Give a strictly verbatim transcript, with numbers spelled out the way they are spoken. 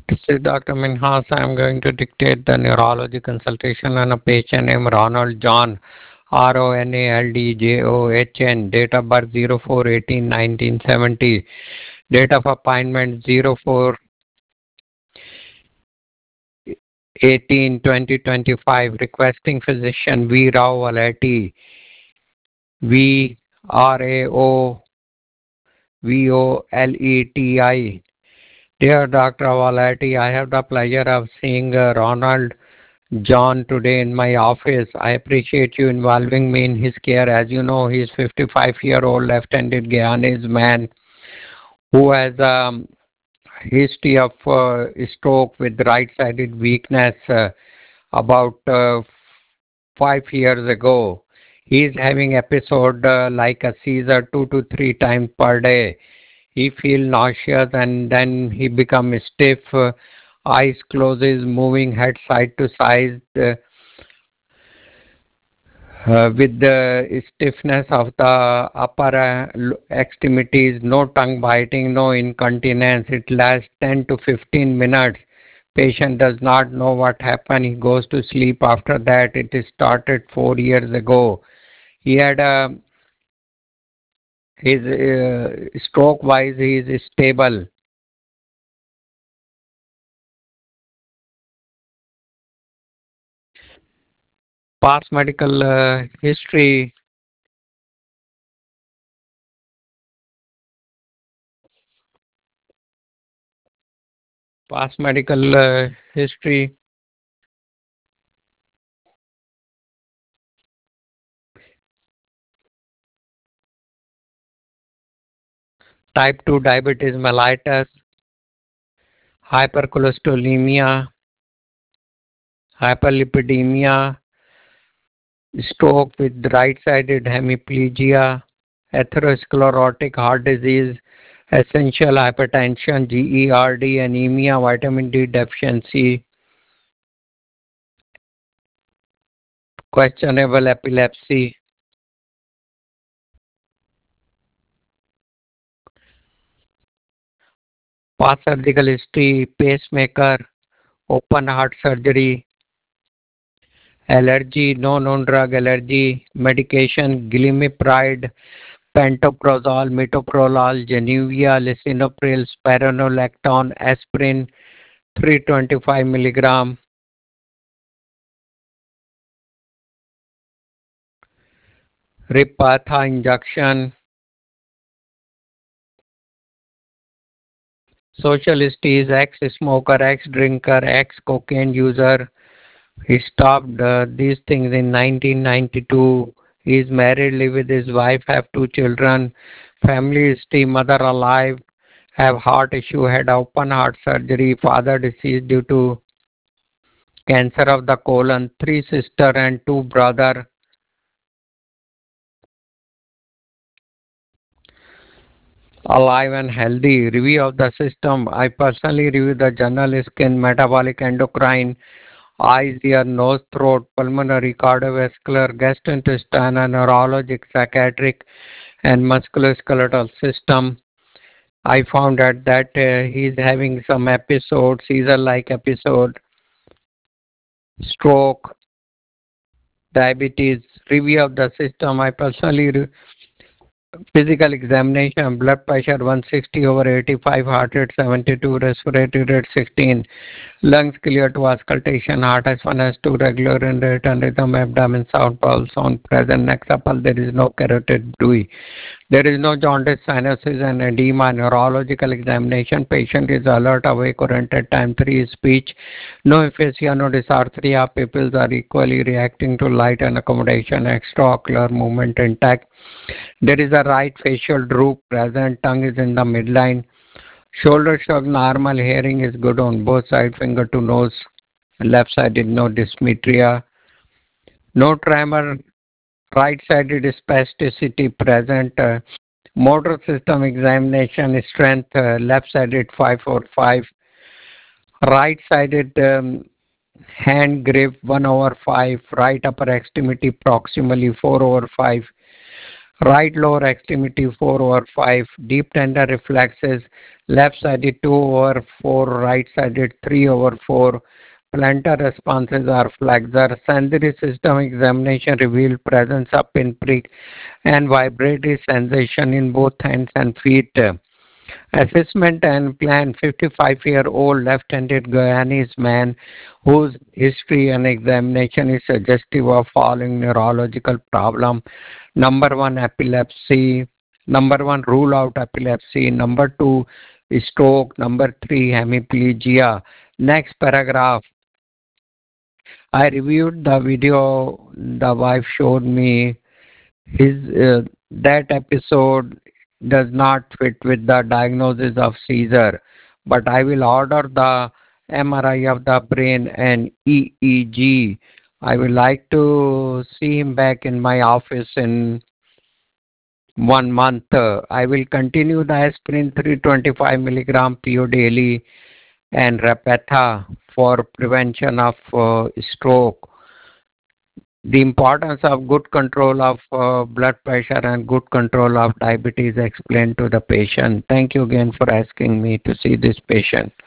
This is Doctor Minhas. I am going to dictate the neurology consultation on a patient named Ronald John, R O N A L D J O H N, date of birth zero four eighteen nineteen seventy, date of appointment zero four eighteen twenty twenty-five, requesting physician V. Rao Valeti, V R A O V O L E T I. Dear Doctor Valeti, I have the pleasure of seeing uh, Ronald John today in my office. I appreciate you involving me in his care. As you know, he is fifty-five-year-old left-handed Guyanese man who has a history of uh, stroke with right-sided weakness uh, about uh, five years ago. He is having episode uh, like a seizure two to three times per day. He feels nauseous and then he becomes stiff, uh, eyes closes, moving head side to side, uh, uh, with the stiffness of the upper uh, extremities, no tongue biting, no incontinence. It lasts ten to fifteen minutes. Patient does not know what happened. He goes to sleep after that. It started four years ago. He had a his uh, stroke wise he is stable. Past medical uh, history. Past medical uh, history. Type two diabetes mellitus, hypercholesterolemia, hyperlipidemia, stroke with right-sided hemiplegia, atherosclerotic heart disease, essential hypertension, GERD, anemia, vitamin D deficiency, questionable epilepsy. Past surgical history, pacemaker, open heart surgery, allergy, no known drug allergy, medication, glimepiride, pantoprazole, metoprolol, Januvia, lisinopril, spironolactone, aspirin, three hundred twenty-five milligram, Repatha injection. Social history is ex-smoker, ex-drinker, ex-cocaine user. He stopped uh, these things in nineteen ninety-two. He is married, live with his wife, have two children. Family history, mother alive, have heart issue, had open heart surgery, father deceased due to cancer of the colon, three sister and two brother. Alive and healthy. Review of the system. I personally review the general skin, metabolic, endocrine, eyes, ear, nose, throat, pulmonary, cardiovascular, gastrointestinal, neurologic, psychiatric, and musculoskeletal system. I found out that uh, he is having some episodes, seizure-like episode, stroke, diabetes. Review of the system. I personally re- physical examination, blood pressure one sixty over eighty-five, heart rate seventy-two, respiratory rate sixteen, lungs clear to auscultation, heart S one, S two, regular and return rhythm, abdomen sound, pulse sound present, neck supple, there is no carotid dewey. There is no jaundice, sinuses and edema. Neurological examination. Patient is alert, awake, oriented. Time three is speech. No aphasia, no dysarthria. Pupils are equally reacting to light and accommodation. Extraocular movement intact. There is a right facial droop present. Tongue is in the midline. Shoulder shrug normal. Hearing is good on both sides. Finger to nose. Left sided no dysmetria. No tremor. Right-sided spasticity present. Uh, motor system examination strength uh, left-sided five four five. Right-sided um, hand grip one over five. Right upper extremity proximally four over five. Right lower extremity four over five, deep tender reflexes, left sided two over four, right sided three over four. Plantar responses are flexor. Sensory system examination revealed presence of pinprick and vibratory sensation in both hands and feet. Assessment and plan: fifty-five-year-old left-handed Guyanese man whose history and examination is suggestive of following neurological problem. Number one, epilepsy. Number one, rule out epilepsy. Number two, stroke. Number three, hemiplegia. Next paragraph. I reviewed the video the wife showed me. His uh, That episode does not fit with the diagnosis of seizure, but I will order the M R I of the brain and E E G. I would like to see him back in my office in one month. Uh, I will continue the aspirin three hundred twenty-five milligram P O daily and Repatha for prevention of uh, stroke. The importance of good control of uh, blood pressure and good control of diabetes explained to the patient. Thank you again for asking me to see this patient.